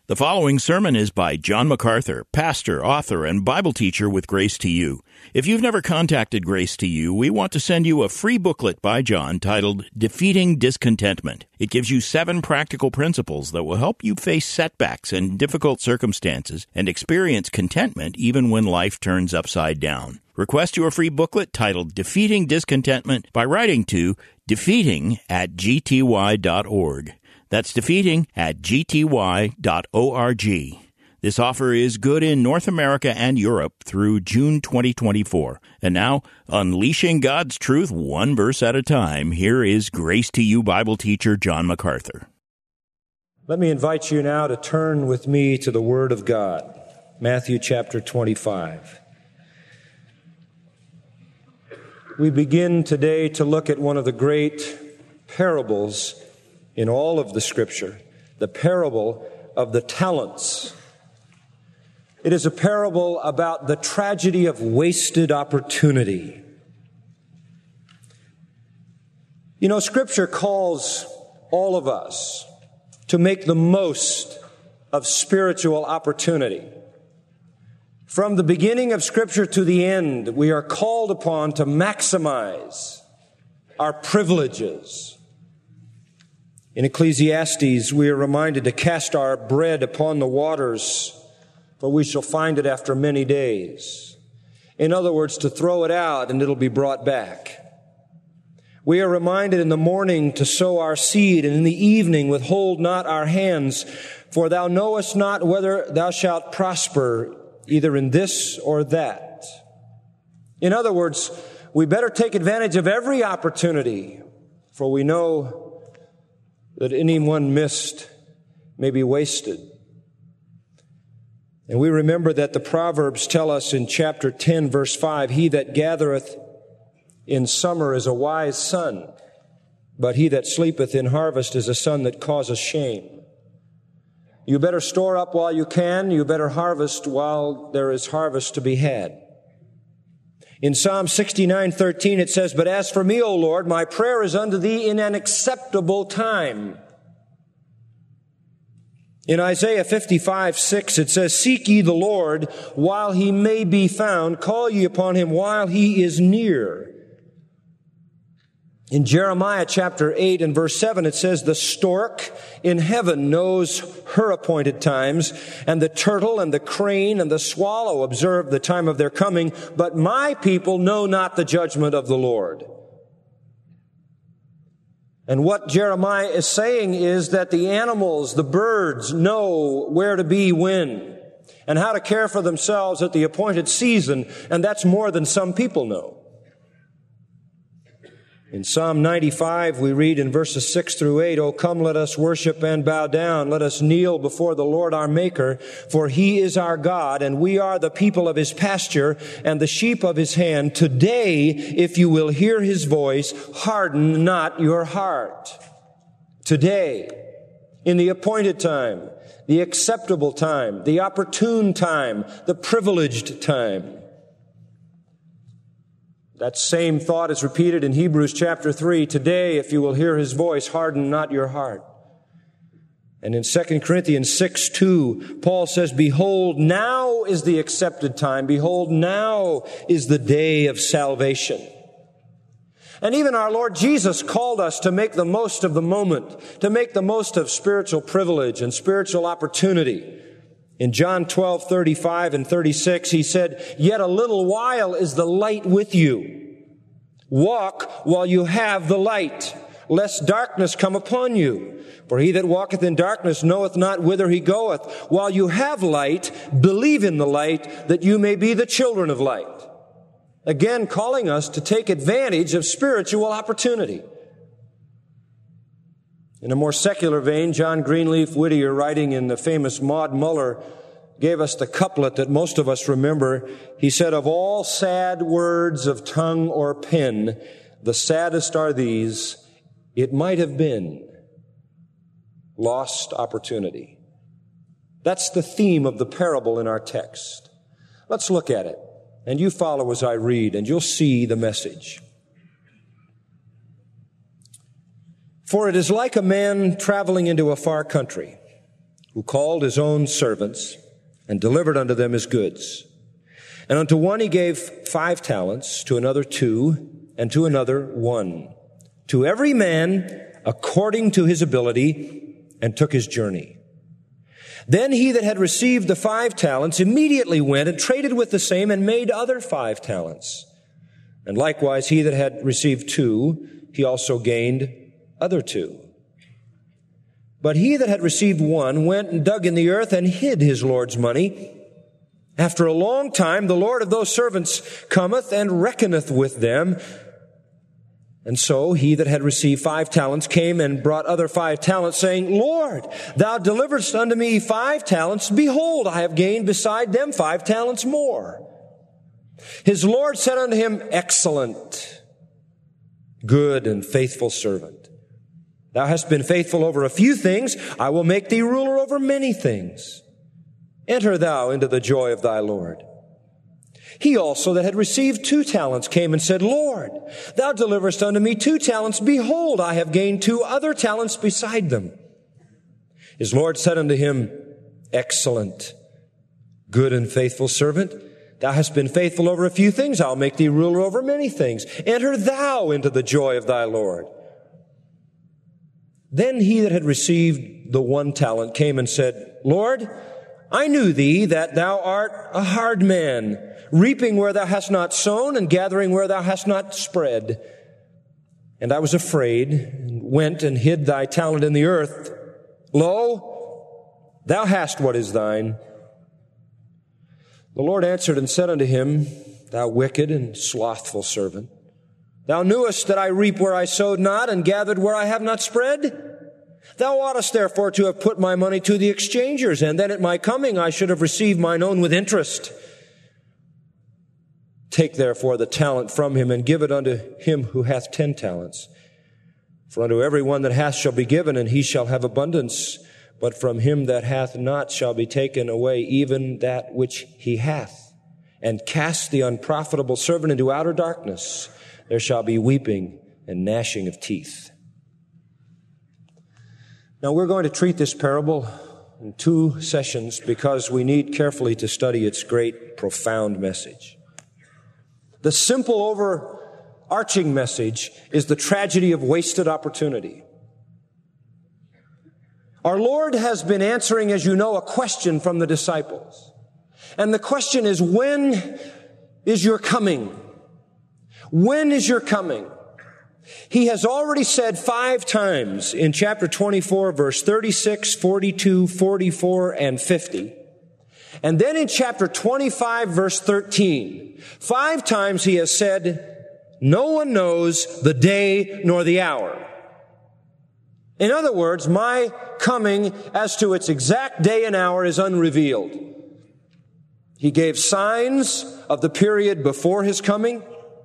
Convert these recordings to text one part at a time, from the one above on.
The following sermon is by John MacArthur, pastor, author, and Bible teacher with Grace to You. If you've never contacted Grace to You, we want to send you a free booklet by John titled Defeating Discontentment. It gives you 7 practical principles that will help you face setbacks and difficult circumstances and experience contentment even when life turns upside down. Request your free booklet titled Defeating Discontentment by writing to defeating@gty.org. That's defeating@gty.org. This offer is good in North America and Europe through June 2024. And now, unleashing God's truth one verse at a time, here is Grace to You Bible teacher John MacArthur. Let me invite you now to turn with me to the Word of God, Matthew chapter 25. We begin today to look at one of the great parables in all of the Scripture, the parable of the talents. It is a parable about the tragedy of wasted opportunity. You know, Scripture calls all of us to make the most of spiritual opportunity. From the beginning of Scripture to the end, we are called upon to maximize our privileges. In Ecclesiastes, we are reminded to cast our bread upon the waters, for we shall find it after many days. In other words, to throw it out and it'll be brought back. We are reminded in the morning to sow our seed, and in the evening withhold not our hands, for thou knowest not whether thou shalt prosper either in this or that. In other words, we better take advantage of every opportunity, for we know that any one missed may be wasted. And we remember that the Proverbs tell us in chapter 10, verse 5, he that gathereth in summer is a wise son, but he that sleepeth in harvest is a son that causeth shame. You better store up while you can. You better harvest while there is harvest to be had. In Psalm 69:13 it says, "But as for me, O Lord, my prayer is unto thee in an acceptable time." In Isaiah 55:6 it says, "Seek ye the Lord while he may be found. Call ye upon him while he is near." In Jeremiah chapter 8 and verse 7 it says, "The stork in heaven knows her appointed times, and the turtle and the crane and the swallow observe the time of their coming, but my people know not the judgment of the Lord." And what Jeremiah is saying is that the animals, the birds, know where to be when, and how to care for themselves at the appointed season, and that's more than some people know. In Psalm 95, we read in verses 6 through 8, "O come, let us worship and bow down. Let us kneel before the Lord our Maker, for he is our God, and we are the people of his pasture and the sheep of his hand. Today, if you will hear his voice, harden not your heart." Today, in the appointed time, the acceptable time, the opportune time, the privileged time. That same thought is repeated in Hebrews chapter 3. "Today, if you will hear his voice, harden not your heart." And in 2 Corinthians 6:2, Paul says, "Behold, now is the accepted time. Behold, now is the day of salvation." And even our Lord Jesus called us to make the most of the moment, to make the most of spiritual privilege and spiritual opportunity. In John 12:35 and 36, he said, "Yet a little while is the light with you. Walk while you have the light, lest darkness come upon you. For he that walketh in darkness knoweth not whither he goeth. While you have light, believe in the light, that you may be the children of light." Again, calling us to take advantage of spiritual opportunity. In a more secular vein, John Greenleaf Whittier, writing in the famous Maud Muller, gave us the couplet that most of us remember. He said, "Of all sad words of tongue or pen, the saddest are these, it might have been lost opportunity." That's the theme of the parable in our text. Let's look at it, and you follow as I read, and you'll see the message. "For it is like a man traveling into a far country, who called his own servants and delivered unto them his goods. And unto one he gave 5 talents, to another 2, and to another 1. To every man according to his ability, and took his journey. Then he that had received the 5 talents immediately went and traded with the same and made other 5 talents. And likewise he that had received 2, he also gained other 2. But he that had received 1 went and dug in the earth and hid his Lord's money. After a long time, the Lord of those servants cometh and reckoneth with them. And so he that had received 5 talents came and brought other 5 talents, saying, Lord, thou deliveredst unto me 5 talents. Behold, I have gained beside them 5 talents more. His Lord said unto him, Excellent, good and faithful servant. Thou hast been faithful over a few things. I will make thee ruler over many things. Enter thou into the joy of thy Lord. He also that had received 2 talents came and said, Lord, thou deliverest unto me 2 talents. Behold, I have gained 2 other talents beside them. His Lord said unto him, Excellent, good and faithful servant. Thou hast been faithful over a few things. I'll make thee ruler over many things. Enter thou into the joy of thy Lord. Then he that had received the 1 talent came and said, Lord, I knew thee that thou art a hard man, reaping where thou hast not sown and gathering where thou hast not spread. And I was afraid, and went and hid thy talent in the earth. Lo, thou hast what is thine. The Lord answered and said unto him, Thou wicked and slothful servant, thou knewest that I reap where I sowed not and gathered where I have not spread? Thou oughtest therefore to have put my money to the exchangers, and then at my coming I should have received mine own with interest. Take therefore the talent from him, and give it unto him who hath 10 talents. For unto every one that hath shall be given, and he shall have abundance. But from him that hath not shall be taken away even that which he hath. And cast the unprofitable servant into outer darkness. There shall be weeping and gnashing of teeth. Now we're going to treat this parable in 2 sessions because we need carefully to study its great, profound message. The simple overarching message is the tragedy of wasted opportunity. Our Lord has been answering, as you know, a question from the disciples. And the question is, when is your coming? When is your coming? He has already said 5 times in chapter 24, verse 36, 42, 44, and 50. And then in chapter 25, verse 13, 5 times he has said, no one knows the day nor the hour. In other words, my coming as to its exact day and hour is unrevealed. He gave signs of the period before his coming.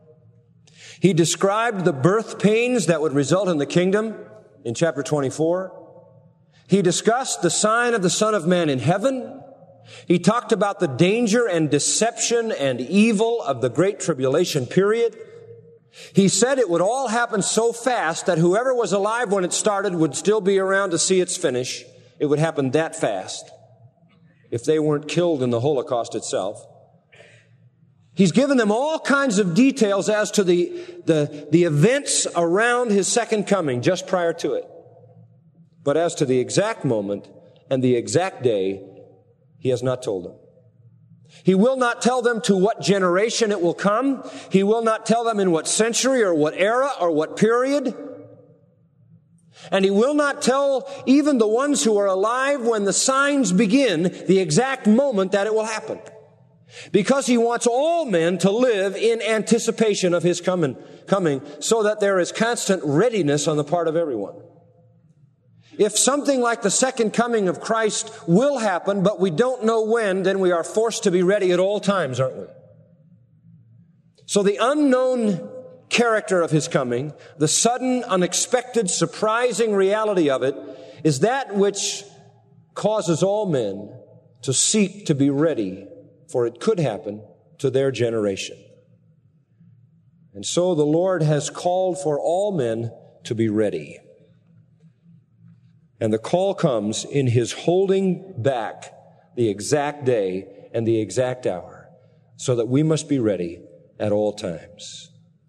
He described the birth pains that would result in the kingdom in chapter 24. He discussed the sign of the Son of Man in heaven. He talked about the danger and deception and evil of the Great Tribulation period. He said it would all happen so fast that whoever was alive when it started would still be around to see its finish. It would happen that fast if they weren't killed in the Holocaust itself. He's given them all kinds of details as to the events around his second coming just prior to it. But as to the exact moment and the exact day, he has not told them. He will not tell them to what generation it will come. He will not tell them in what century or what era or what period. And he will not tell even the ones who are alive when the signs begin the exact moment that it will happen. Because he wants all men to live in anticipation of his coming so that there is constant readiness on the part of everyone. If something like the second coming of Christ will happen, but we don't know when, then we are forced to be ready at all times, aren't we? So the unknown character of his coming, the sudden, unexpected, surprising reality of it, is that which causes all men to seek to be ready, for it could happen to their generation. And so the Lord has called for all men to be ready. And the call comes in His holding back the exact day and the exact hour, so that we must be ready at all times.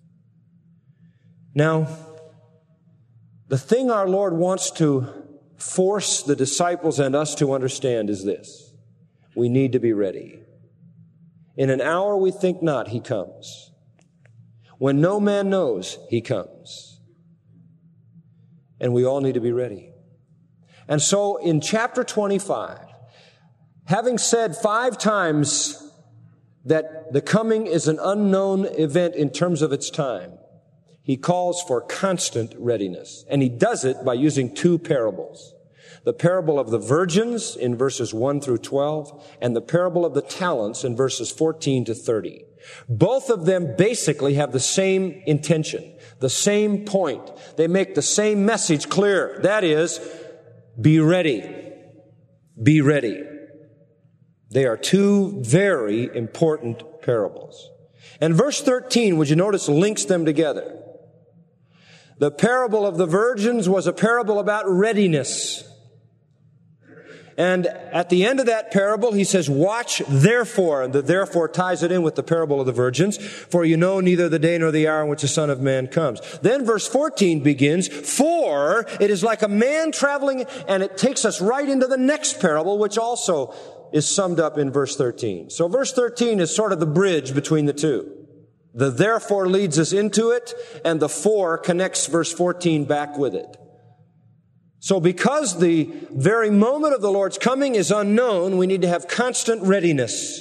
Now, the thing our Lord wants to force the disciples and us to understand is this: we need to be ready. In an hour we think not, He comes. When no man knows, He comes. And we all need to be ready. And so in chapter 25, having said 5 times that the coming is an unknown event in terms of its time, He calls for constant readiness. And He does it by using 2 parables. The parable of the virgins in verses 1 through 12, and the parable of the talents in verses 14 to 30. Both of them basically have the same intention, the same point. They make the same message clear. That is, be ready. Be ready. They are 2 very important parables. And verse 13, would you notice, links them together. The parable of the virgins was a parable about readiness. And at the end of that parable, He says, watch therefore. And the therefore ties it in with the parable of the virgins. For you know neither the day nor the hour in which the Son of Man comes. Then verse 14 begins, for it is like a man traveling, and it takes us right into the next parable, which also is summed up in verse 13. So verse 13 is sort of the bridge between the 2. The therefore leads us into it, and the for connects verse 14 back with it. So because the very moment of the Lord's coming is unknown, we need to have constant readiness.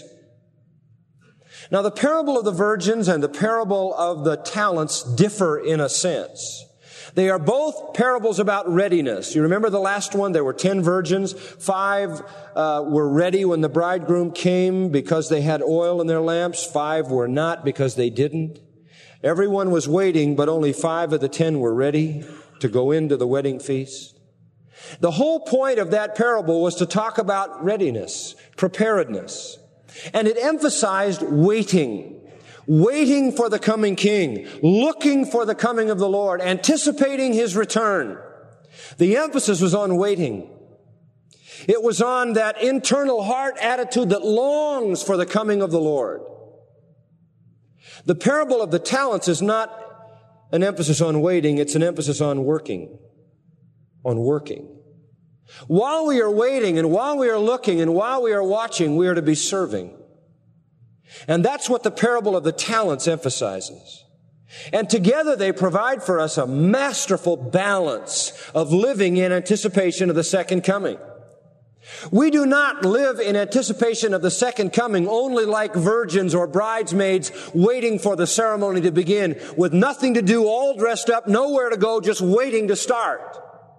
Now, the parable of the virgins and the parable of the talents differ in a sense. They are both parables about readiness. You remember the last one? There were 10 virgins. 5 were ready when the bridegroom came because they had oil in their lamps. 5 were not because they didn't. Everyone was waiting, but only 5 of the 10 were ready to go into the wedding feast. The whole point of that parable was to talk about readiness, preparedness. And it emphasized waiting for the coming King, looking for the coming of the Lord, anticipating His return. The emphasis was on waiting. It was on that internal heart attitude that longs for the coming of the Lord. The parable of the talents is not an emphasis on waiting, it's an emphasis on working. On working. While we are waiting and while we are looking and while we are watching, we are to be serving. And that's what the parable of the talents emphasizes. And together they provide for us a masterful balance of living in anticipation of the second coming. We do not live in anticipation of the second coming only like virgins or bridesmaids waiting for the ceremony to begin, with nothing to do, all dressed up, nowhere to go, just waiting to start.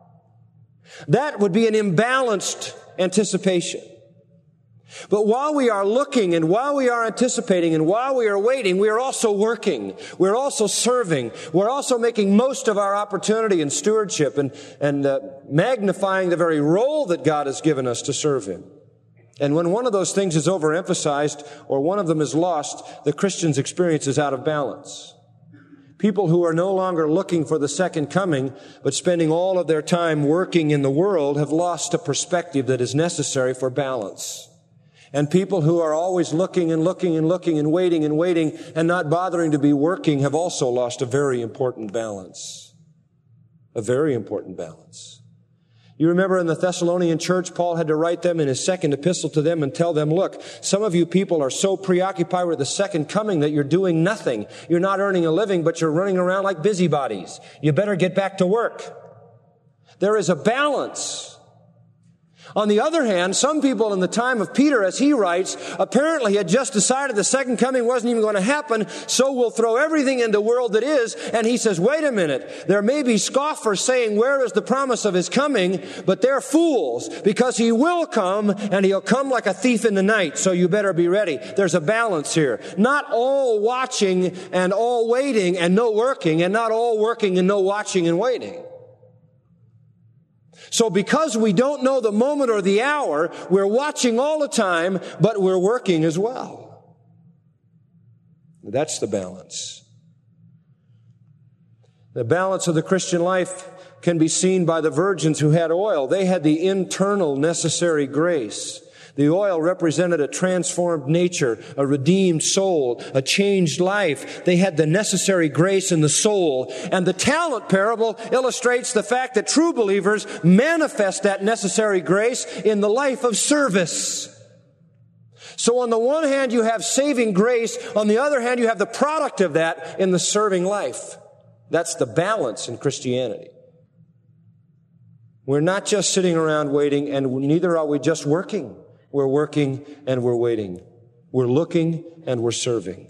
That would be an imbalanced anticipation. But while we are looking and while we are anticipating and while we are waiting, we are also working. We're also serving. We're also making most of our opportunity and stewardship and magnifying the very role that God has given us to serve Him. And when one of those things is overemphasized or one of them is lost, the Christian's experience is out of balance. People who are no longer looking for the second coming, but spending all of their time working in the world, have lost a perspective that is necessary for balance. And people who are always looking and looking and looking and waiting and not bothering to be working have also lost a very important balance. A very important balance. You remember in the Thessalonian church, Paul had to write them in his second epistle to them and tell them, look, some of you people are so preoccupied with the second coming that you're doing nothing. You're not earning a living, but you're running around like busybodies. You better get back to work. There is a balance. On the other hand, some people in the time of Peter, as he writes, apparently had just decided the second coming wasn't even going to happen, so we'll throw everything into the world that is. And he says, wait a minute, there may be scoffers saying, where is the promise of His coming? But they're fools, because He will come, and He'll come like a thief in the night, so you better be ready. There's a balance here. Not all watching and all waiting and no working, and not all working and no watching and waiting. So because we don't know the moment or the hour, we're watching all the time, but we're working as well. That's the balance. The balance of the Christian life can be seen by the virgins who had oil. They had the internal necessary grace. The oil represented a transformed nature, a redeemed soul, a changed life. They had the necessary grace in the soul. And the talent parable illustrates the fact that true believers manifest that necessary grace in the life of service. So on the one hand, you have saving grace. On the other hand, you have the product of that in the serving life. That's the balance in Christianity. We're not just sitting around waiting, and neither are we just working. We're working and we're waiting. We're looking and we're serving.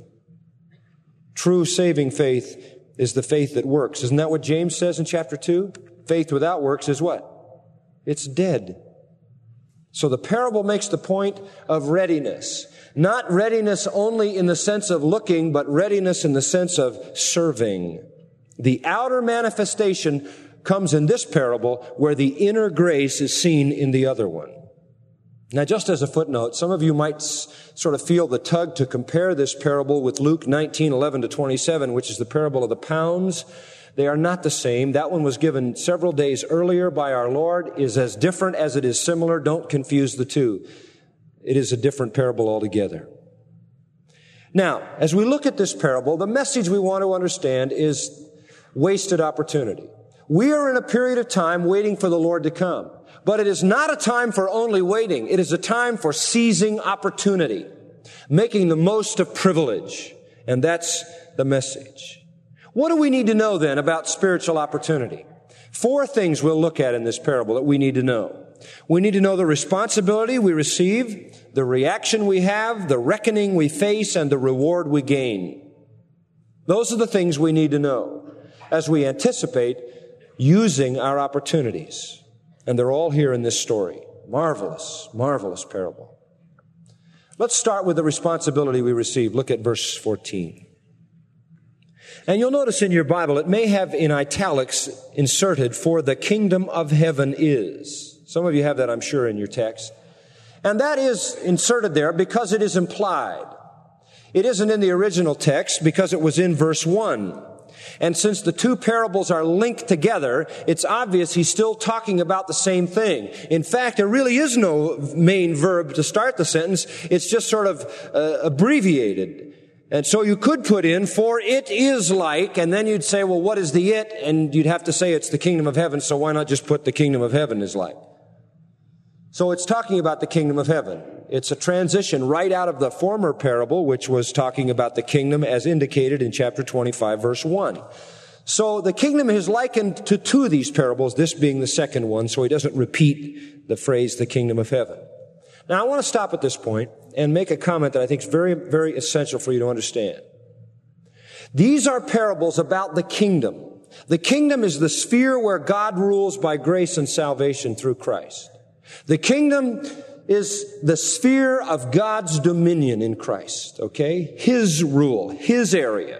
True saving faith is the faith that works. Isn't that what James says in chapter 2? Faith without works is what? It's dead. So the parable makes the point of readiness. Not readiness only in the sense of looking, but readiness in the sense of serving. The outer manifestation comes in this parable where the inner grace is seen in the other one. Now, just as a footnote, some of you might sort of feel the tug to compare this parable with Luke 19:11-27, which is the parable of the pounds. They are not the same. That one was given several days earlier by our Lord, is as different as it is similar. Don't confuse the two. It is a different parable altogether. Now, as we look at this parable, the message we want to understand is wasted opportunity. We are in a period of time waiting for the Lord to come. But it is not a time for only waiting. It is a time for seizing opportunity, making the most of privilege. And that's the message. What do we need to know then about spiritual opportunity? 4 things we'll look at in this parable that we need to know. We need to know the responsibility we receive, the reaction we have, the reckoning we face, and the reward we gain. Those are the things we need to know as we anticipate using our opportunities. And they're all here in this story. Marvelous, marvelous parable. Let's start with the responsibility we receive. Look at verse 14. And you'll notice in your Bible, it may have in italics inserted, "For the kingdom of heaven is." Some of you have that, I'm sure, in your text. And that is inserted there because it is implied. It isn't in the original text because it was in verse 1. And since the two parables are linked together, it's obvious he's still talking about the same thing. In fact, there really is no main verb to start the sentence. It's just sort of abbreviated. And so you could put in, "For it is like," and then you'd say, well, what is the it? And you'd have to say it's the kingdom of heaven, so why not just put the kingdom of heaven is like? So it's talking about the kingdom of heaven. It's a transition right out of the former parable, which was talking about the kingdom as indicated in chapter 25, verse 1. So the kingdom is likened to 2 of these parables, this being the second one, so he doesn't repeat the phrase, the kingdom of heaven. Now, I want to stop at this point and make a comment that I think is very, very essential for you to understand. These are parables about the kingdom. The kingdom is the sphere where God rules by grace and salvation through Christ. The kingdom is the sphere of God's dominion in Christ, okay? His rule, His area.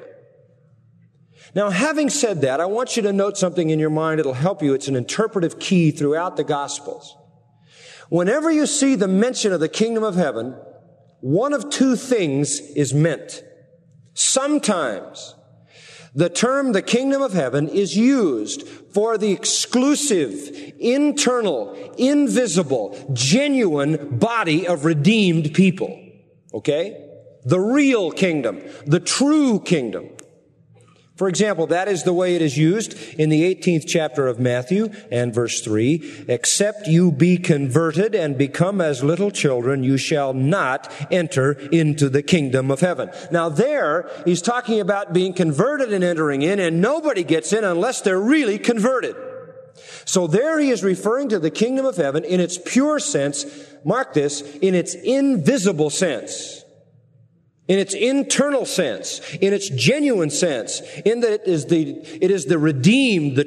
Now, having said that, I want you to note something in your mind. It'll help you. It's an interpretive key throughout the Gospels. Whenever you see the mention of the kingdom of heaven, one of 2 things is meant. Sometimes the term the kingdom of heaven is used for the exclusive, internal, invisible, genuine body of redeemed people. Okay? The real kingdom, the true kingdom. For example, that is the way it is used in the 18th chapter of Matthew and verse 3. "Except you be converted and become as little children, you shall not enter into the kingdom of heaven." Now there, he's talking about being converted and entering in, and nobody gets in unless they're really converted. So there he is referring to the kingdom of heaven in its pure sense, mark this, in its invisible sense. In its internal sense, in its genuine sense, in that it is the redeemed, the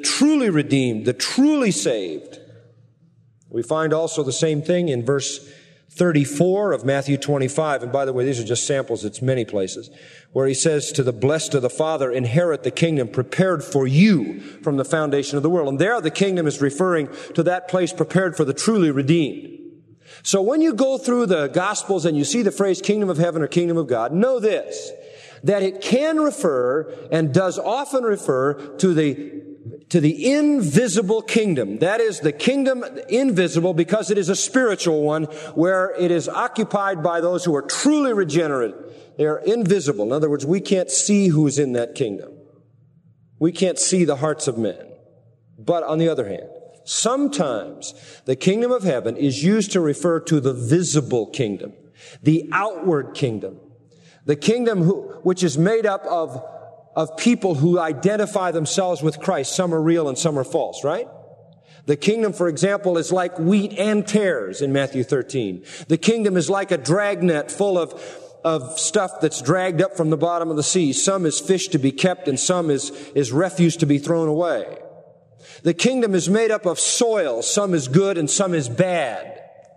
truly saved. We find also the same thing in verse 34 of Matthew 25. And by the way, these are just samples. It's many places where he says to the blessed of the Father, "Inherit the kingdom prepared for you from the foundation of the world." And there the kingdom is referring to that place prepared for the truly redeemed. So when you go through the Gospels and you see the phrase kingdom of heaven or kingdom of God, know this, that it can refer and does often refer to the to the invisible kingdom. That is the kingdom invisible because it is a spiritual one where it is occupied by those who are truly regenerate. They are invisible. In other words, we can't see who's in that kingdom. We can't see the hearts of men. But on the other hand, sometimes the kingdom of heaven is used to refer to the visible kingdom, the outward kingdom, the kingdom which is made up of people who identify themselves with Christ. Some are real and some are false, right? The kingdom, for example, is like wheat and tares in Matthew 13. The kingdom is like a dragnet full of stuff that's dragged up from the bottom of the sea. Some is fish to be kept and some is refuse to be thrown away. The kingdom is made up of soil. Some is good and some is bad.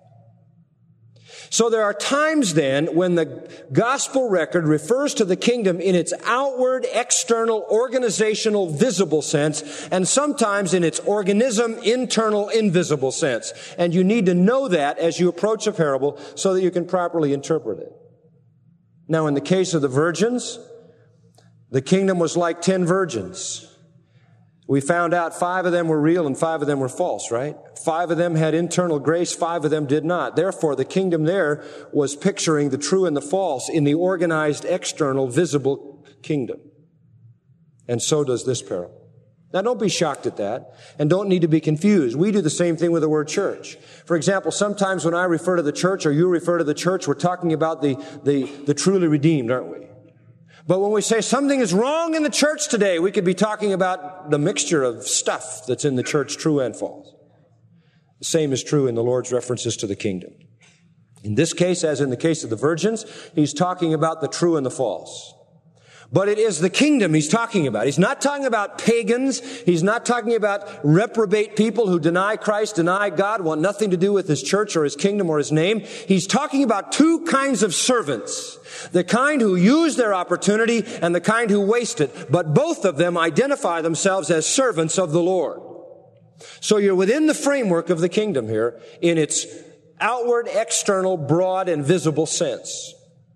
So there are times then when the gospel record refers to the kingdom in its outward, external, organizational, visible sense, and sometimes in its organism, internal, invisible sense. And you need to know that as you approach a parable so that you can properly interpret it. Now, in the case of the virgins, the kingdom was like 10 virgins. We found out 5 of them were real and 5 of them were false, right? 5 of them had internal grace, 5 of them did not. Therefore, the kingdom there was picturing the true and the false in the organized, external, visible kingdom. And so does this parable. Now, don't be shocked at that and don't need to be confused. We do the same thing with the word church. For example, sometimes when I refer to the church or you refer to the church, we're talking about the truly redeemed, aren't we? But when we say something is wrong in the church today, we could be talking about the mixture of stuff that's in the church, true and false. The same is true in the Lord's references to the kingdom. In this case, as in the case of the virgins, he's talking about the true and the false. But it is the kingdom he's talking about. He's not talking about pagans. He's not talking about reprobate people who deny Christ, deny God, want nothing to do with his church or his kingdom or his name. He's talking about 2 kinds of servants. The kind who use their opportunity and the kind who waste it. But both of them identify themselves as servants of the Lord. So you're within the framework of the kingdom here in its outward, external, broad, and visible sense.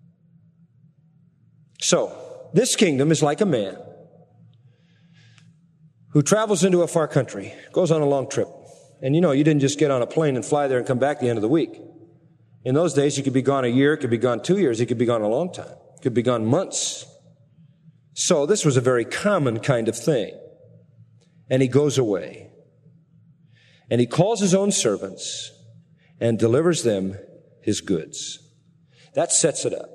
So, this kingdom is like a man who travels into a far country, goes on a long trip. And you didn't just get on a plane and fly there and come back at the end of the week. In those days, you could be gone a year, it could be gone 2 years, it could be gone a long time. It could be gone months. So this was a very common kind of thing. And he goes away. And he calls his own servants and delivers them his goods. That sets it up.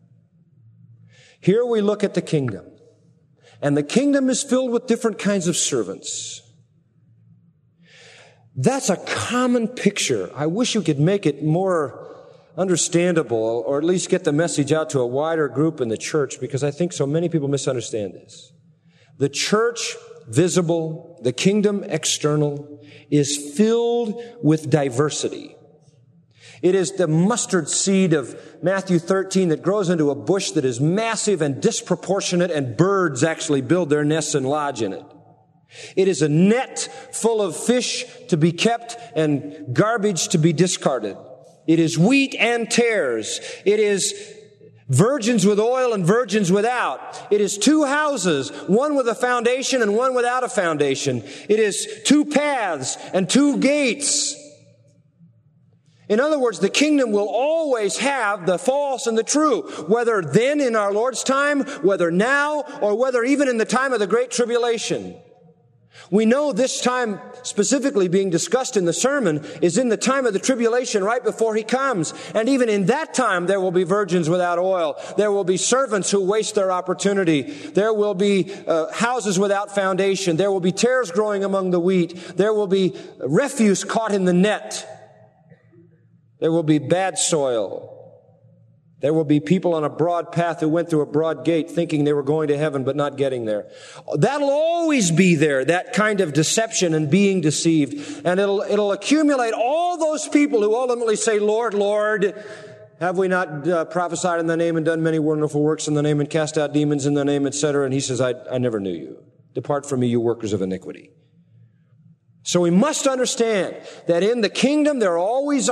Here we look at the kingdom. And the kingdom is filled with different kinds of servants. That's a common picture. I wish you could make it more understandable, or at least get the message out to a wider group in the church, because I think so many people misunderstand this. The church, visible, the kingdom, external, is filled with diversity. It is the mustard seed of Matthew 13 that grows into a bush that is massive and disproportionate, and birds actually build their nests and lodge in it. It is a net full of fish to be kept and garbage to be discarded. It is wheat and tares. It is virgins with oil and virgins without. It is 2 houses, one with a foundation and one without a foundation. It is 2 paths and 2 gates. In other words, the kingdom will always have the false and the true, whether then in our Lord's time, whether now, or whether even in the time of the Great Tribulation. We know this time specifically being discussed in the sermon is in the time of the tribulation right before he comes. And even in that time, there will be virgins without oil. There will be servants who waste their opportunity. There will be houses without foundation. There will be tares growing among the wheat. There will be refuse caught in the net. There will be bad soil. There will be people on a broad path who went through a broad gate thinking they were going to heaven but not getting there. That'll always be there, that kind of deception and being deceived. And it'll accumulate all those people who ultimately say, Lord, Lord, have we not prophesied in the name and done many wonderful works in the name and cast out demons in the name, etc.? And he says, I never knew you. Depart from me, you workers of iniquity. So we must understand that in the kingdom there always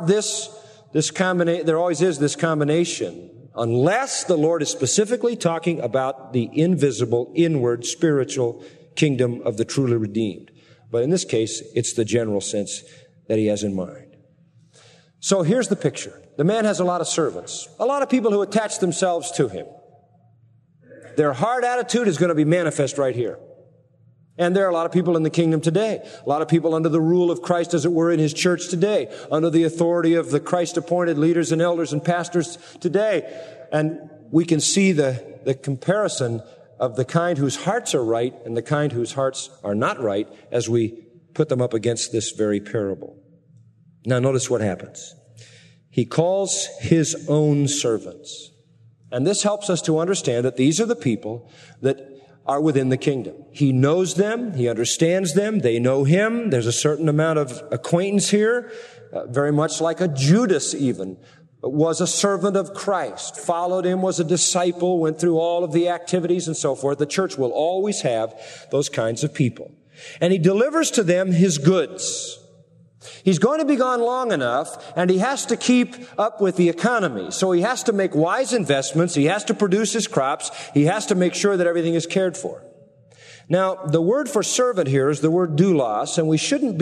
is this combination, unless the Lord is specifically talking about the invisible, inward, spiritual kingdom of the truly redeemed. But in this case, it's the general sense that he has in mind. So here's the picture. The man has a lot of servants, a lot of people who attach themselves to him. Their hard attitude is going to be manifest right here. And there are a lot of people in the kingdom today, a lot of people under the rule of Christ, as it were, in his church today, under the authority of the Christ-appointed leaders and elders and pastors today. And we can see the comparison of the kind whose hearts are right and the kind whose hearts are not right as we put them up against this very parable. Now notice what happens. He calls his own servants. And this helps us to understand that these are the people that are within the kingdom. He knows them. He understands them. They know him. There's a certain amount of acquaintance here, very much like a Judas even was a servant of Christ, followed him, was a disciple, went through all of the activities and so forth. The church will always have those kinds of people. And he delivers to them his goods. He's going to be gone long enough, and he has to keep up with the economy. So he has to make wise investments. He has to produce his crops. He has to make sure that everything is cared for. Now, the word for servant here is the word doulos, and we shouldn't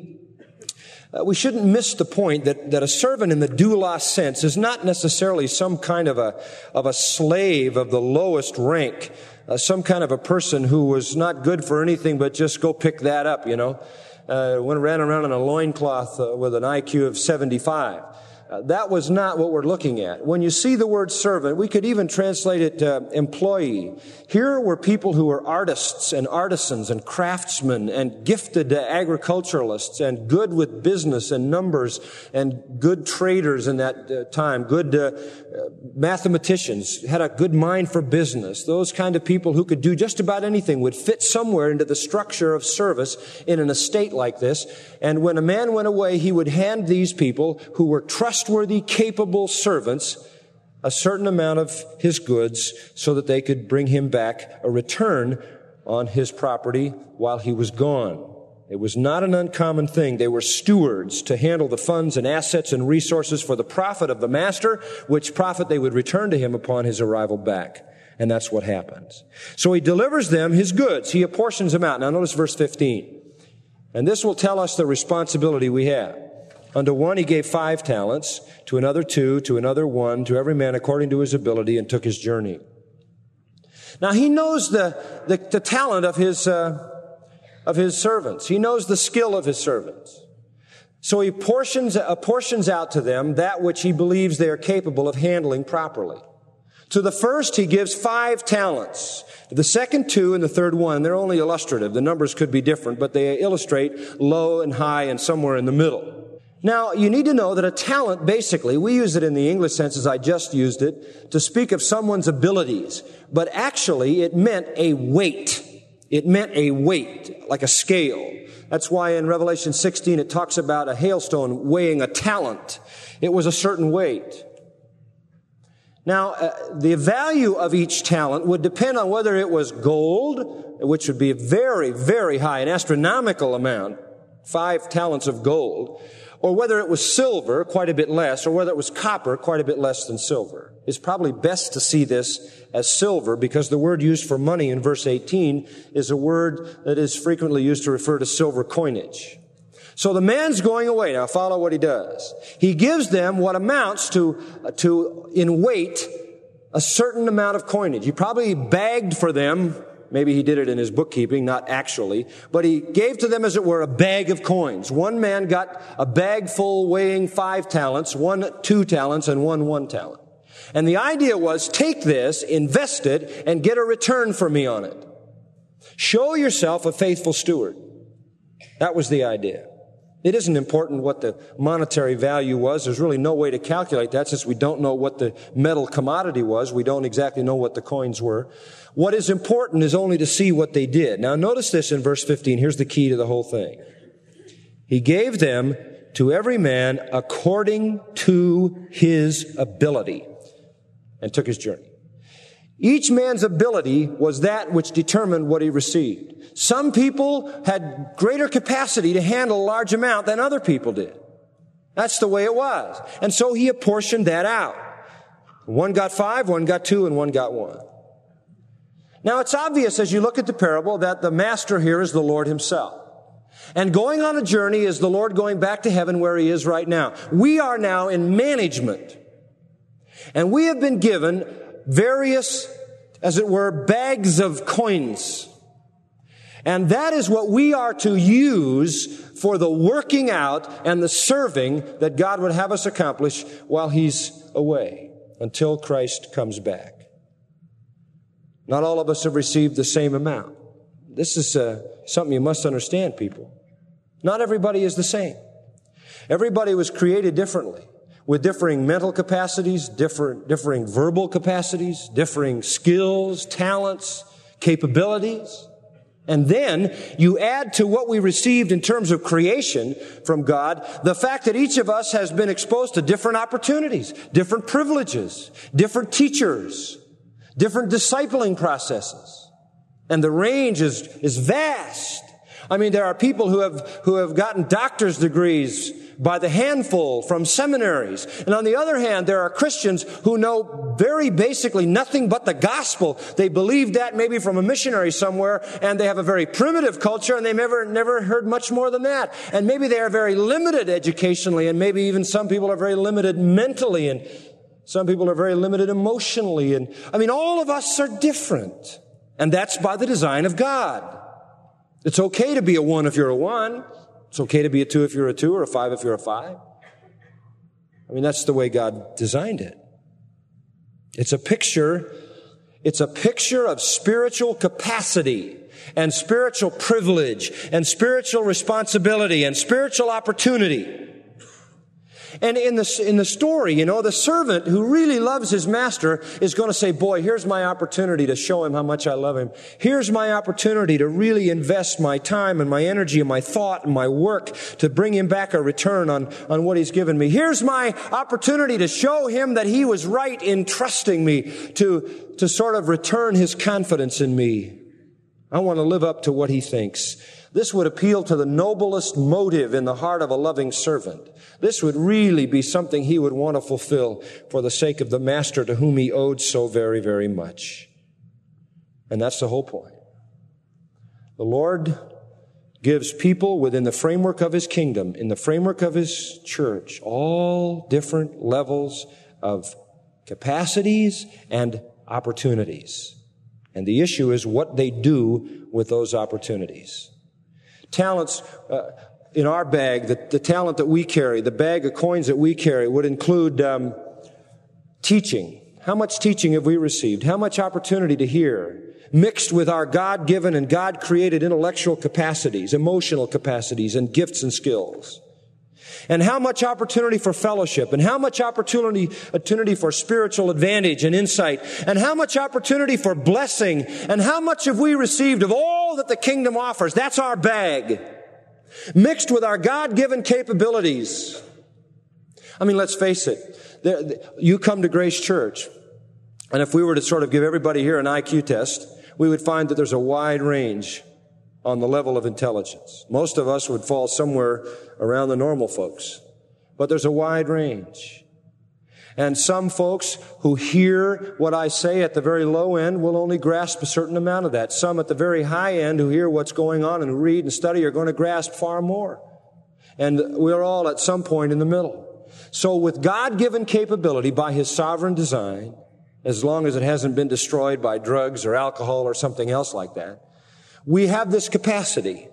miss the point that a servant in the doulos sense is not necessarily some kind of a slave of the lowest rank, some kind of a person who was not good for anything but just go pick that up, ran around in a loincloth with an IQ of 75. That was not what we're looking at. When you see the word servant, we could even translate it employee. Here were people who were artists and artisans and craftsmen and gifted agriculturalists and good with business and numbers and good traders in that time, good mathematicians, had a good mind for business. Those kind of people who could do just about anything would fit somewhere into the structure of service in an estate like this. And when a man went away, he would hand these people who were trustworthy, capable servants a certain amount of his goods so that they could bring him back a return on his property while he was gone. It was not an uncommon thing. They were stewards to handle the funds and assets and resources for the profit of the master, which profit they would return to him upon his arrival back. And that's what happens. So he delivers them his goods. He apportions them out. Now notice verse 15. And this will tell us the responsibility we have. Unto one he gave 5 talents, to another 2, to another 1, to every man according to his ability, and took his journey. Now he knows the talent of his servants. He knows the skill of his servants. So he apportions out to them that which he believes they are capable of handling properly. To the first, he gives 5 talents. To the second, 2, and the third 1. They're only illustrative. The numbers could be different, but they illustrate low and high and somewhere in the middle. Now, you need to know that a talent, basically, we use it in the English sense as I just used it, to speak of someone's abilities. But actually, it meant a weight. It meant a weight, like a scale. That's why in Revelation 16 it talks about a hailstone weighing a talent. It was a certain weight. Now, the value of each talent would depend on whether it was gold, which would be a very, very high, an astronomical amount, 5 talents of gold, or whether it was silver, quite a bit less, or whether it was copper, quite a bit less than silver. It's probably best to see this as silver because the word used for money in verse 18 is a word that is frequently used to refer to silver coinage. So the man's going away. Now follow what he does. He gives them what amounts to in weight, a certain amount of coinage. He probably bagged for them. Maybe he did it in his bookkeeping, not actually. But he gave to them, as it were, a bag of coins. One man got a bag full weighing 5 talents, 1 2 talents, and 1 talent. And the idea was, take this, invest it, and get a return for me on it. Show yourself a faithful steward. That was the idea. It isn't important what the monetary value was. There's really no way to calculate that since we don't know what the metal commodity was. We don't exactly know what the coins were. What is important is only to see what they did. Now notice this in verse 15. Here's the key to the whole thing. He gave them to every man according to his ability and took his journey. Each man's ability was that which determined what he received. Some people had greater capacity to handle a large amount than other people did. That's the way it was. And so he apportioned that out. One got 5, one got 2, and one got 1. Now, it's obvious as you look at the parable that the master here is the Lord himself. And going on a journey is the Lord going back to heaven where he is right now. We are now in management. And we have been given various, as it were, bags of coins. And that is what we are to use for the working out and the serving that God would have us accomplish while he's away, until Christ comes back. Not all of us have received the same amount. This is something you must understand, people. Not everybody is the same. Everybody was created differently, with differing mental capacities, differing verbal capacities, differing skills, talents, capabilities. And then you add to what we received in terms of creation from God, the fact that each of us has been exposed to different opportunities, different privileges, different teachers, different discipling processes. And the range is vast. I mean, there are people who have gotten doctor's degrees by the handful from seminaries. And on the other hand, there are Christians who know very basically nothing but the gospel. They believe that maybe from a missionary somewhere, and they have a very primitive culture, and they never heard much more than that. And maybe they are very limited educationally, and maybe even some people are very limited mentally, and some people are very limited emotionally. And I mean, all of us are different. And that's by the design of God. It's okay to be a 1 if you're a 1. It's okay to be a 2 if you're a 2, or a 5 if you're a 5. I mean, that's the way God designed it. It's a picture of spiritual capacity and spiritual privilege and spiritual responsibility and spiritual opportunity. And in the story, the servant who really loves his master is going to say, boy, here's my opportunity to show him how much I love him. Here's my opportunity to really invest my time and my energy and my thought and my work to bring him back a return on what he's given me. Here's my opportunity to show him that he was right in trusting me, to sort of return his confidence in me. I want to live up to what he thinks. This would appeal to the noblest motive in the heart of a loving servant. This would really be something he would want to fulfill for the sake of the master to whom he owed so very, very much. And that's the whole point. The Lord gives people within the framework of his kingdom, in the framework of his church, all different levels of capacities and opportunities. And the issue is what they do with those opportunities. Talents in our bag, the talent that we carry, the bag of coins that we carry would include teaching. How much teaching have we received? How much opportunity to hear? Mixed with our God-given and God-created intellectual capacities, emotional capacities, and gifts and skills. And how much opportunity for fellowship, and how much opportunity for spiritual advantage and insight, and how much opportunity for blessing, and how much have we received of all that the kingdom offers? That's our bag. Mixed with our God-given capabilities. I mean, let's face it. You come to Grace Church, and if we were to sort of give everybody here an IQ test, we would find that there's a wide range on the level of intelligence. Most of us would fall somewhere around the normal folks. But there's a wide range. And some folks who hear what I say at the very low end will only grasp a certain amount of that. Some at the very high end who hear what's going on and who read and study are going to grasp far more. And we're all at some point in the middle. So with God-given capability by his sovereign design, as long as it hasn't been destroyed by drugs or alcohol or something else like that, we have this capacity,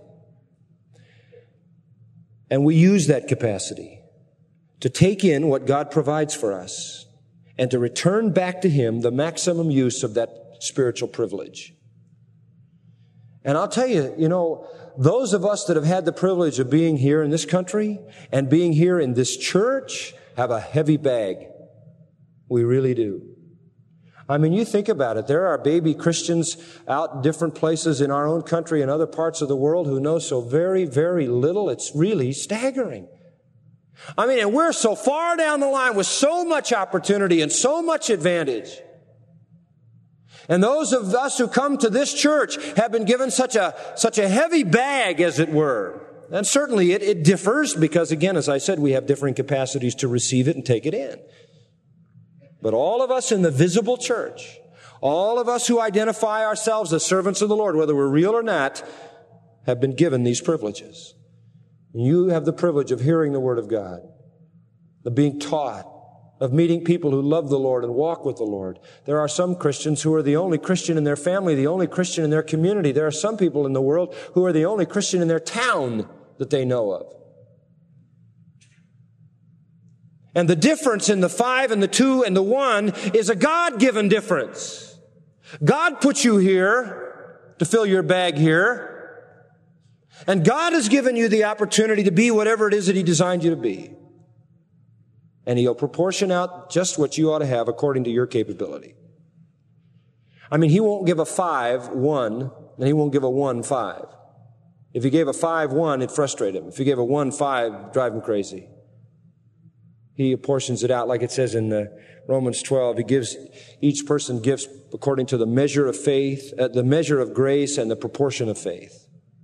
and we use that capacity to take in what God provides for us and to return back to him the maximum use of that spiritual privilege. And I'll tell you, those of us that have had the privilege of being here in this country and being here in this church have a heavy bag. We really do. I mean, you think about it. There are baby Christians out in different places in our own country and other parts of the world who know so very, very little. It's really staggering. I mean, and we're so far down the line with so much opportunity and so much advantage. And those of us who come to this church have been given such a heavy bag, as it were. And certainly it differs because, again, as I said, we have different capacities to receive it and take it in. But all of us in the visible church, All of us who identify ourselves as servants of the Lord, whether we're real or not, have been given these privileges. You have the privilege of hearing the Word of God, of being taught, of meeting people who love the Lord and walk with the Lord. There are some Christians who are the only Christian in their family, the only Christian in their community. There are some people in the world who are the only Christian in their town that they know of. And the difference in the 5 and the 2 and the 1 is a God-given difference. God put you here to fill your bag here. And God has given you the opportunity to be whatever it is that He designed you to be. And He'll proportion out just what you ought to have according to your capability. I mean, He won't give a 5, 1, and He won't give a 1, 5. If He gave a 5, 1, it'd frustrate Him. If He gave a 1, 5, drive Him crazy. He apportions it out like it says in Romans 12. He gives, each person gives according to the measure of faith, the measure of grace and the proportion of faith.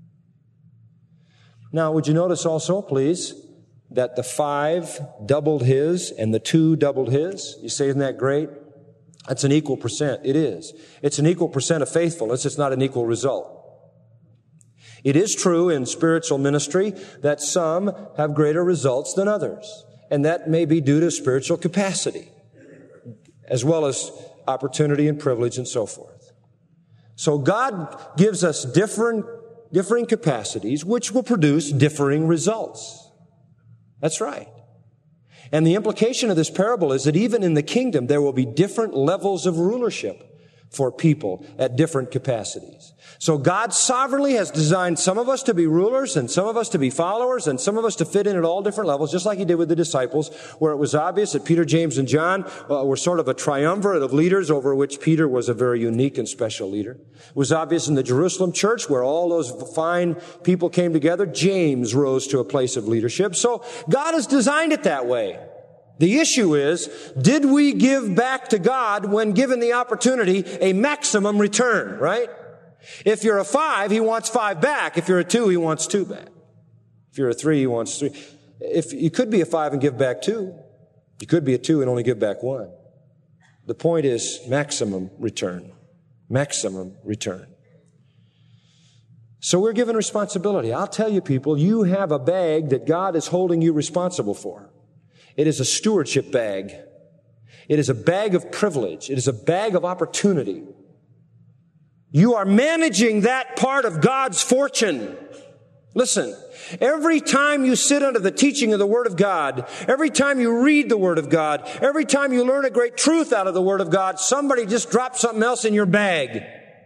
Now, would you notice also, please, that the 5 doubled his and the 2 doubled his? You say, isn't that great? That's an equal percent. It is. It's an equal percent of faithfulness. It's not an equal result. It is true in spiritual ministry that some have greater results than others. And that may be due to spiritual capacity, as well as opportunity and privilege and so forth. So God gives us differing capacities, which will produce differing results. That's right. And the implication of this parable is that even in the kingdom, there will be different levels of rulership for people at different capacities. So God sovereignly has designed some of us to be rulers and some of us to be followers and some of us to fit in at all different levels, just like He did with the disciples, where it was obvious that Peter, James, and John were sort of a triumvirate of leaders over which Peter was a very unique and special leader. It was obvious in the Jerusalem church, where all those fine people came together. James rose to a place of leadership. So God has designed it that way. The issue is, did we give back to God when given the opportunity a maximum return, right? If you're a 5, He wants 5 back. If you're a 2, He wants 2 back. If you're a 3, He wants 3. If you could be a 5 and give back 2, you could be a 2 and only give back 1. The point is maximum return. Maximum return. So we're given responsibility. I'll tell you people, you have a bag that God is holding you responsible for. It is a stewardship bag. It is a bag of privilege. It is a bag of opportunity. You are managing that part of God's fortune. Listen, every time you sit under the teaching of the Word of God, every time you read the Word of God, every time you learn a great truth out of the Word of God, somebody just dropped something else in your bag.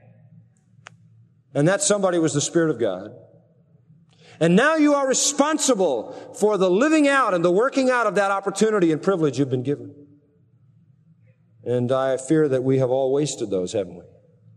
And that somebody was the Spirit of God. And now you are responsible for the living out and the working out of that opportunity and privilege you've been given. And I fear that we have all wasted those, haven't we?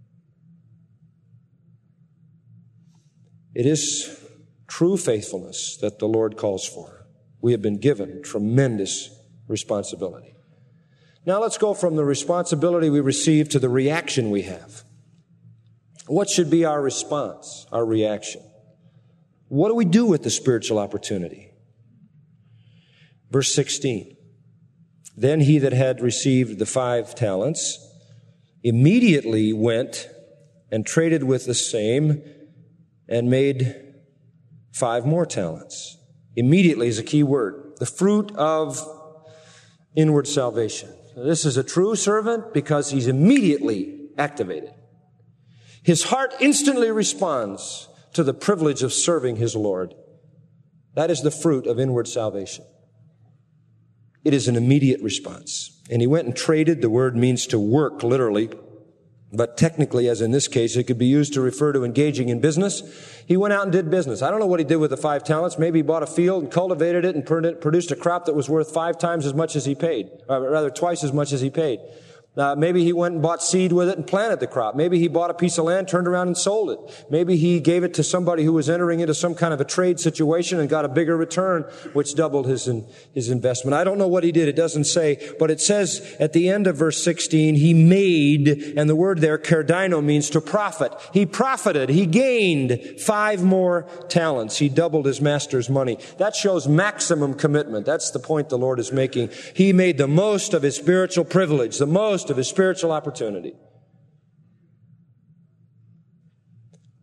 It is true faithfulness that the Lord calls for. We have been given tremendous responsibility. Now let's go from the responsibility we receive to the reaction we have. What should be our response, our reaction? What do we do with the spiritual opportunity? Verse 16. Then he that had received the 5 talents immediately went and traded with the same and made 5 more talents. Immediately is a key word. The fruit of inward salvation. This is a true servant because he's immediately activated. His heart instantly responds to the privilege of serving his Lord. That is the fruit of inward salvation. It is an immediate response. And he went and traded. The word means to work, literally. But technically, as in this case, it could be used to refer to engaging in business. He went out and did business. I don't know what he did with the 5 talents. Maybe he bought a field and cultivated it and produced a crop that was worth 5 times as much as he paid. Or rather, twice as much as he paid. Maybe he went and bought seed with it and planted the crop. Maybe he bought a piece of land, turned around and sold it. Maybe he gave it to somebody who was entering into some kind of a trade situation and got a bigger return, which doubled his investment. I don't know what he did. It doesn't say, but it says at the end of verse 16, he made, and the word there, kerdino, means to profit. He profited. He gained 5 more talents. He doubled his master's money. That shows maximum commitment. That's the point the Lord is making. He made the most of his spiritual privilege, the most of his spiritual opportunity.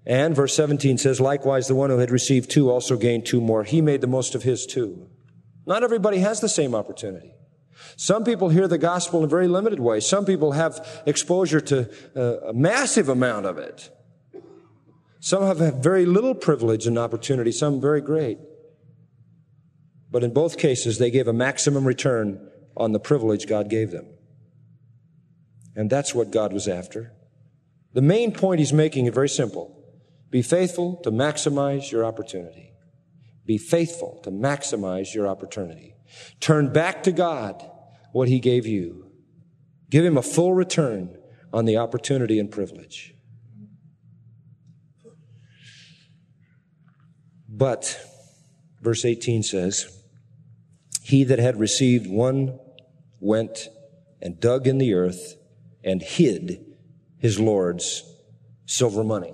And verse 17 says, likewise, the one who had received 2 also gained 2 more. He made the most of his too. Not everybody has the same opportunity. Some people hear the gospel in a very limited way. Some people have exposure to a massive amount of it. Some have very little privilege and opportunity, some very great. But in both cases, they gave a maximum return on the privilege God gave them. And that's what God was after. The main point he's making is very simple. Be faithful to maximize your opportunity. Be faithful to maximize your opportunity. Turn back to God what he gave you. Give him a full return on the opportunity and privilege. But, verse 18 says, he that had received 1 went and dug in the earth and hid his Lord's silver money.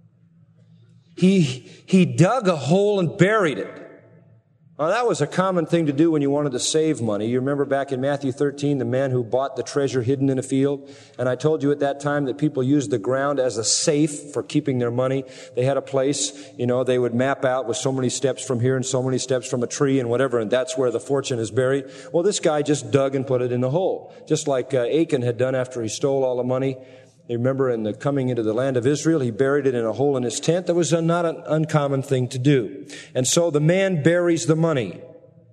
He dug a hole and buried it. Now, that was a common thing to do when you wanted to save money. You remember back in Matthew 13, the man who bought the treasure hidden in a field? And I told you at that time that people used the ground as a safe for keeping their money. They had a place, they would map out with so many steps from here and so many steps from a tree and whatever, and that's where the fortune is buried. Well, this guy just dug and put it in the hole, just like Achan had done after he stole all the money. You remember in the coming into the land of Israel, he buried it in a hole in his tent. That was not an uncommon thing to do. And so the man buries the money.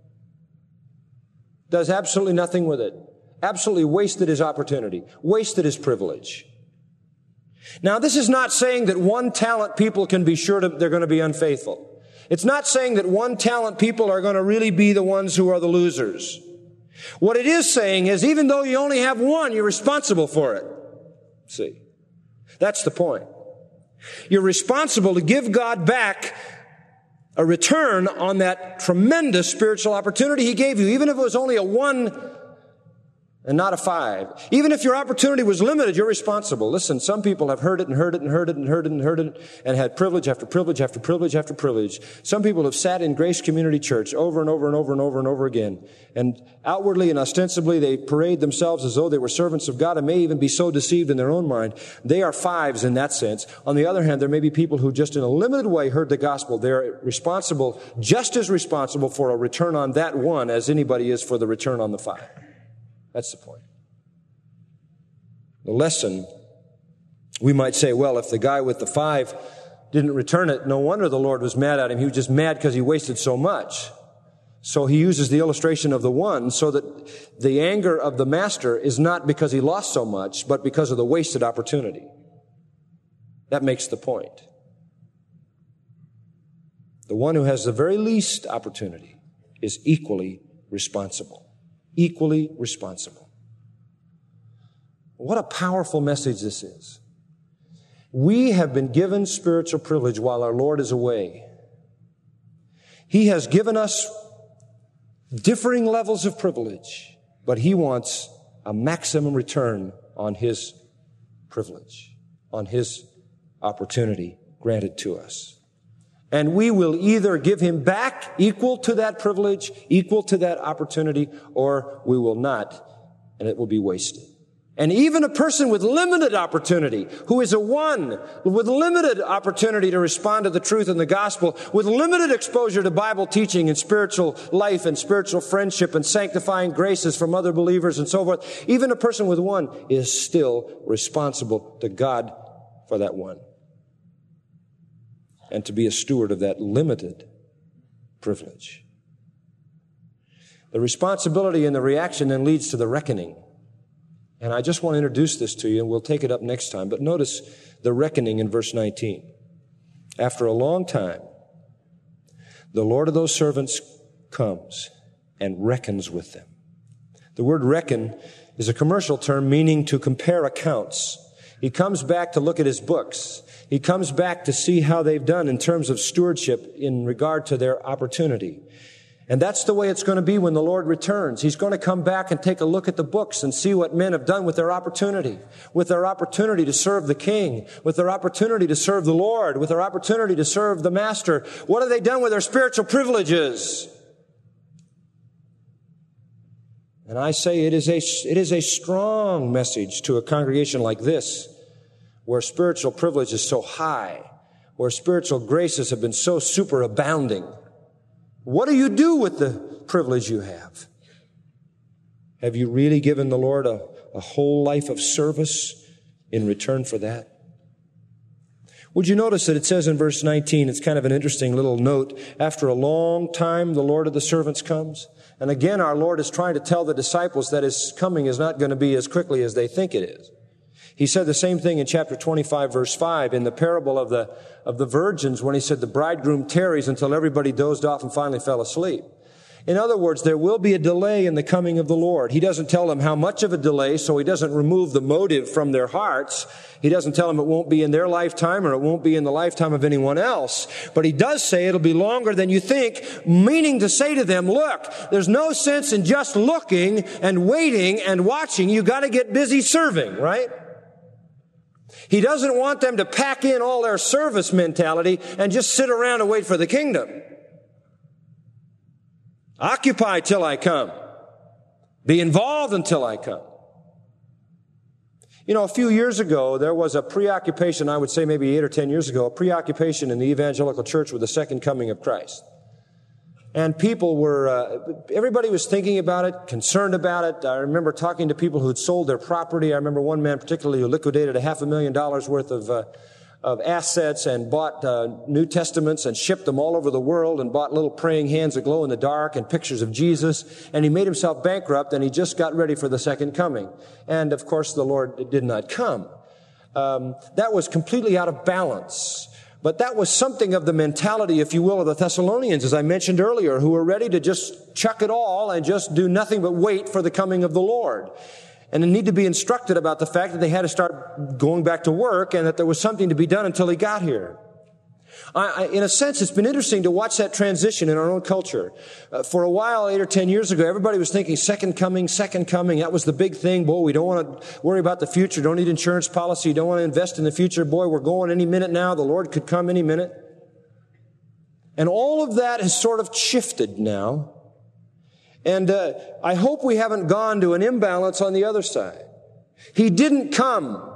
Does absolutely nothing with it. Absolutely wasted his opportunity. Wasted his privilege. Now, this is not saying that 1 talent people can be sure they're going to be unfaithful. It's not saying that 1 talent people are going to really be the ones who are the losers. What it is saying is even though you only have 1, you're responsible for it. See, that's the point. You're responsible to give God back a return on that tremendous spiritual opportunity he gave you, even if it was only a 1 and not a 5. Even if your opportunity was limited, you're responsible. Listen, some people have heard it and heard it and heard it and heard it and heard it and had privilege after privilege after privilege after privilege. Some people have sat in Grace Community Church over and over and over and over and over again. And outwardly and ostensibly, they parade themselves as though they were servants of God and may even be so deceived in their own mind. They are 5s in that sense. On the other hand, there may be people who just in a limited way heard the gospel. They're responsible, just as responsible for a return on that 1 as anybody is for the return on the 5. That's the point. The lesson, we might say, well, if the guy with the 5 didn't return it, no wonder the Lord was mad at him. He was just mad because he wasted so much. So he uses the illustration of the 1 so that the anger of the master is not because he lost so much, but because of the wasted opportunity. That makes the point. The one who has the very least opportunity is equally responsible. Equally responsible. What a powerful message this is. We have been given spiritual privilege while our Lord is away. He has given us differing levels of privilege, but he wants a maximum return on his privilege, on his opportunity granted to us. And we will either give him back equal to that privilege, equal to that opportunity, or we will not, and it will be wasted. And even a person with limited opportunity, who is a 1, with limited opportunity to respond to the truth in the gospel, with limited exposure to Bible teaching and spiritual life and spiritual friendship and sanctifying graces from other believers and so forth, even a person with 1 is still responsible to God for that 1. And to be a steward of that limited privilege. The responsibility and the reaction then leads to the reckoning. And I just want to introduce this to you, and we'll take it up next time. But notice the reckoning in verse 19. After a long time, the Lord of those servants comes and reckons with them. The word reckon is a commercial term meaning to compare accounts. He comes back to look at his books. He comes back to see how they've done in terms of stewardship in regard to their opportunity. And that's the way it's going to be when the Lord returns. He's going to come back and take a look at the books and see what men have done with their opportunity to serve the King, with their opportunity to serve the Lord, with their opportunity to serve the Master. What have they done with their spiritual privileges? And I say it is a strong message to a congregation like this, where spiritual privilege is so high, where spiritual graces have been so superabounding. What do you do with the privilege you have? Have you really given the Lord a whole life of service in return for that? Would you notice that it says in verse 19, it's kind of an interesting little note, after a long time the Lord of the servants comes. And again, our Lord is trying to tell the disciples that His coming is not going to be as quickly as they think it is. He said the same thing in chapter 25, verse 5, in the parable of the virgins, when He said the bridegroom tarries until everybody dozed off and finally fell asleep. In other words, there will be a delay in the coming of the Lord. He doesn't tell them how much of a delay, so He doesn't remove the motive from their hearts. He doesn't tell them it won't be in their lifetime or it won't be in the lifetime of anyone else. But He does say it'll be longer than you think, meaning to say to them, look, there's no sense in just looking and waiting and watching. You got to get busy serving, right? He doesn't want them to pack in all their service mentality and just sit around and wait for the kingdom. Occupy till I come. Be involved until I come. You know, a few years ago, there was a preoccupation, I would say maybe 8 or 10 years ago, a preoccupation in the evangelical church with the second coming of Christ. And people everybody was thinking about it, concerned about it. I remember talking to people who had sold their property. I remember one man particularly who liquidated $500,000 worth of assets and bought New Testaments and shipped them all over the world and bought little praying hands that glow in the dark and pictures of Jesus. And he made himself bankrupt, and he just got ready for the second coming. And of course, the Lord did not come. That was completely out of balance. But that was something of the mentality, if you will, of the Thessalonians, as I mentioned earlier, who were ready to just chuck it all and just do nothing but wait for the coming of the Lord. And they need to be instructed about the fact that they had to start going back to work and that there was something to be done until He got here. In a sense, it's been interesting to watch that transition in our own culture. For a while, 8 or 10 years ago, everybody was thinking second coming. That was the big thing. Boy, we don't want to worry about the future. Don't need insurance policy. Don't want to invest in the future. Boy, we're going any minute now. The Lord could come any minute. And all of that has sort of shifted now. And I hope we haven't gone to an imbalance on the other side. He didn't come.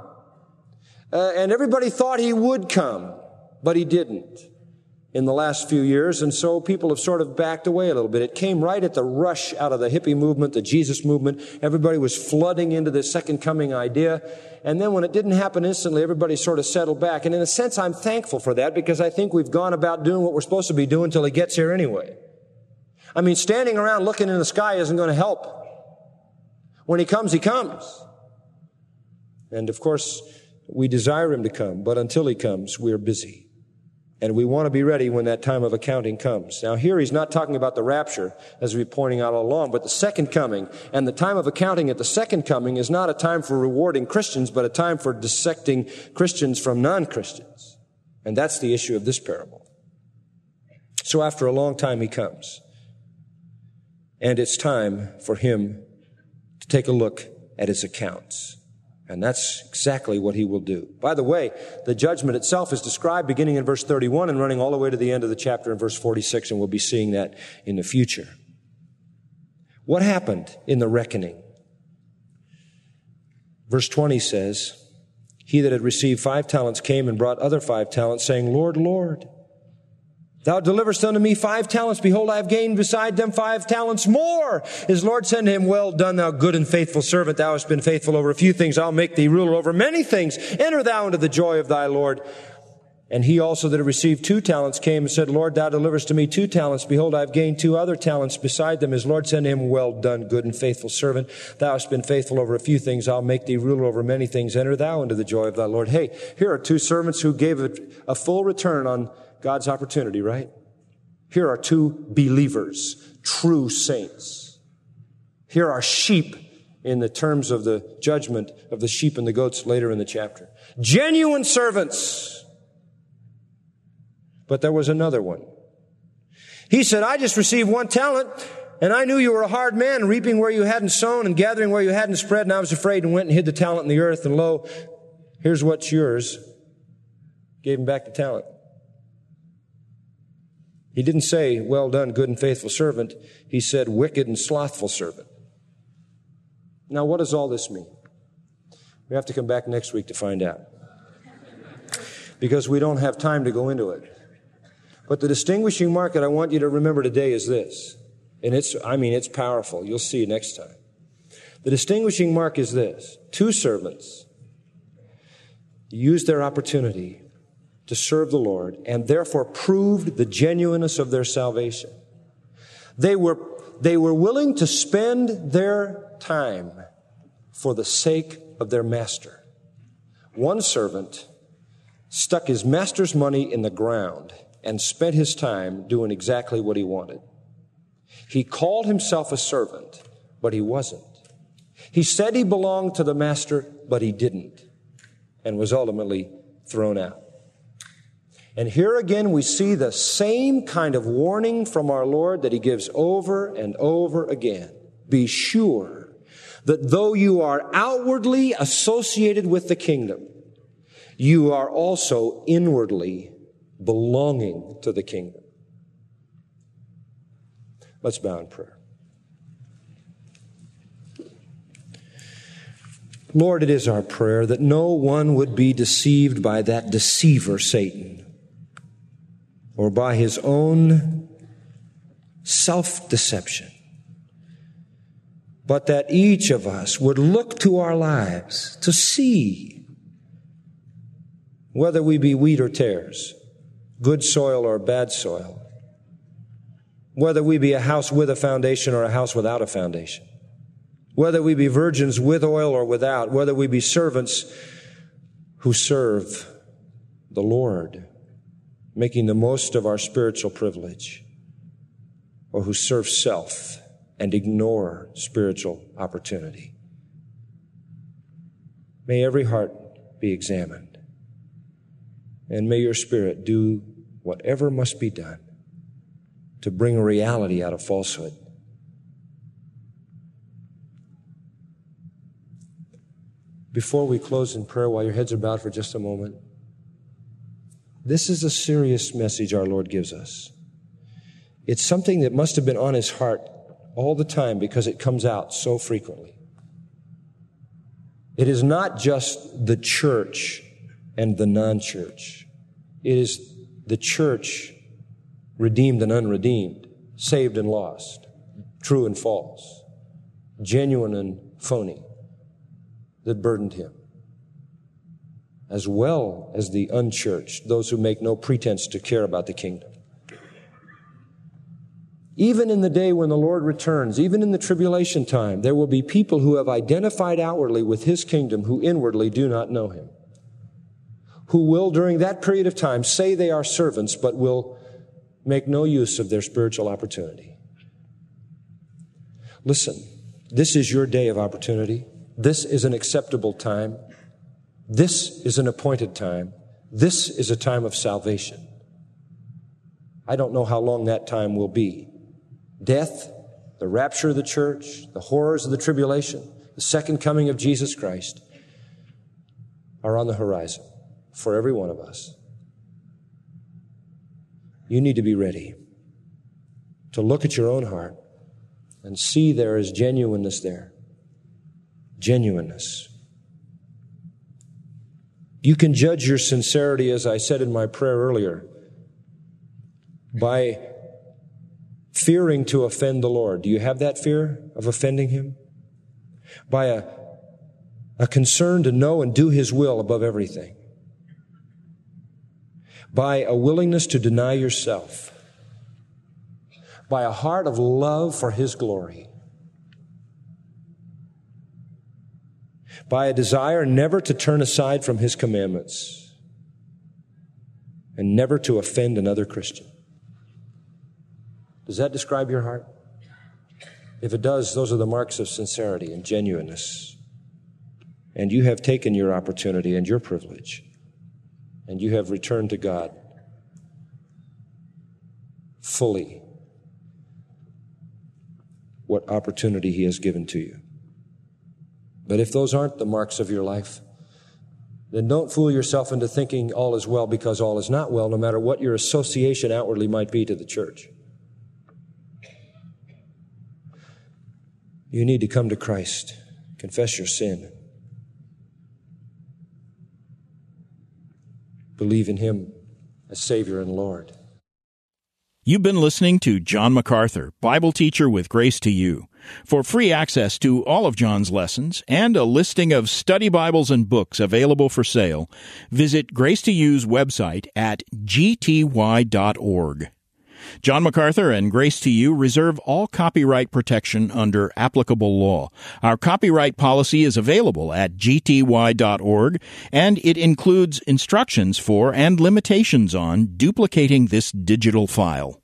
And everybody thought He would come. But He didn't in the last few years, and so people have sort of backed away a little bit. It came right at the rush out of the hippie movement, the Jesus movement. Everybody was flooding into this second coming idea. And then when it didn't happen instantly, everybody sort of settled back. And in a sense, I'm thankful for that, because I think we've gone about doing what we're supposed to be doing until He gets here anyway. I mean, standing around looking in the sky isn't going to help. When He comes, He comes. And of course, we desire Him to come, but until He comes, we're busy. And we want to be ready when that time of accounting comes. Now here He's not talking about the rapture, as we've been pointing out all along, but the second coming. And the time of accounting at the second coming is not a time for rewarding Christians, but a time for dissecting Christians from non-Christians. And that's the issue of this parable. So after a long time He comes. And it's time for Him to take a look at His accounts. And that's exactly what He will do. By the way, the judgment itself is described beginning in verse 31 and running all the way to the end of the chapter in verse 46, and we'll be seeing that in the future. What happened in the reckoning? Verse 20 says, He that had received 5 talents came and brought other 5 talents, saying, Lord, Lord, Thou deliverest unto me 5 talents. Behold, I have gained beside them 5 talents more. His Lord said to him, Well done, thou good and faithful servant. Thou hast been faithful over a few things. I'll make thee ruler over many things. Enter thou into the joy of thy Lord. And he also that had received 2 talents came and said, Lord, thou deliverest to me 2 talents. Behold, I have gained 2 other talents beside them. His Lord said to him, Well done, good and faithful servant. Thou hast been faithful over a few things. I'll make thee ruler over many things. Enter thou into the joy of thy Lord. Hey, here are 2 servants who gave a full return on God's opportunity, right? Here are 2 believers, true saints. Here are sheep in the terms of the judgment of the sheep and the goats later in the chapter. Genuine servants. But there was another one. He said, I just received 1 talent, and I knew you were a hard man, reaping where you hadn't sown and gathering where you hadn't spread, and I was afraid and went and hid the talent in the earth, and lo, here's what's yours. Gave him back the talent. He didn't say, Well done, good and faithful servant. He said, wicked and slothful servant. Now, what does all this mean? We have to come back next week to find out. because we don't have time to go into it. But the distinguishing mark that I want you to remember today is this. And it's powerful. You'll see next time. The distinguishing mark is this. 2 servants used their opportunity to serve the Lord and therefore proved the genuineness of their salvation. They were willing to spend their time for the sake of their master. One servant stuck his master's money in the ground and spent his time doing exactly what he wanted. He called himself a servant, but he wasn't. He said he belonged to the master, but he didn't, and was ultimately thrown out. And here again we see the same kind of warning from our Lord that he gives over and over again. Be sure that though you are outwardly associated with the kingdom, you are also inwardly belonging to the kingdom. Let's bow in prayer. Lord, it is our prayer that no one would be deceived by that deceiver, Satan, or by his own self-deception, but that each of us would look to our lives to see whether we be wheat or tares, good soil or bad soil, whether we be a house with a foundation or a house without a foundation, whether we be virgins with oil or without, whether we be servants who serve the Lord, making the most of our spiritual privilege, or who serve self and ignore spiritual opportunity. May every heart be examined, and may your Spirit do whatever must be done to bring reality out of falsehood. Before we close in prayer, while your heads are bowed for just a moment, this is a serious message our Lord gives us. It's something that must have been on his heart all the time because it comes out so frequently. It is not just the church and the non-church. It is the church, redeemed and unredeemed, saved and lost, true and false, genuine and phony, that burdened him, as well as the unchurched, those who make no pretense to care about the kingdom. Even in the day when the Lord returns, even in the tribulation time, there will be people who have identified outwardly with his kingdom who inwardly do not know him, who will, during that period of time, say they are servants, but will make no use of their spiritual opportunity. Listen, this is your day of opportunity. This is an acceptable time. This is an appointed time. This is a time of salvation. I don't know how long that time will be. Death, the rapture of the church, the horrors of the tribulation, the second coming of Jesus Christ are on the horizon for every one of us. You need to be ready to look at your own heart and see there is genuineness there. Genuineness. You can judge your sincerity, as I said in my prayer earlier, by fearing to offend the Lord. Do you have that fear of offending him? By a concern to know and do his will above everything. By a willingness to deny yourself. By a heart of love for his glory. By a desire never to turn aside from his commandments and never to offend another Christian. Does that describe your heart? If it does, those are the marks of sincerity and genuineness. And you have taken your opportunity and your privilege, and you have returned to God fully what opportunity he has given to you. But if those aren't the marks of your life, then don't fool yourself into thinking all is well because all is not well, no matter what your association outwardly might be to the church. You need to come to Christ, confess your sin, believe in Him as Savior and Lord. You've been listening to John MacArthur, Bible teacher with Grace to You. For free access to all of John's lessons and a listing of study Bibles and books available for sale, visit Grace to You's website at gty.org. John MacArthur and Grace to You reserve all copyright protection under applicable law. Our copyright policy is available at gty.org, and it includes instructions for and limitations on duplicating this digital file.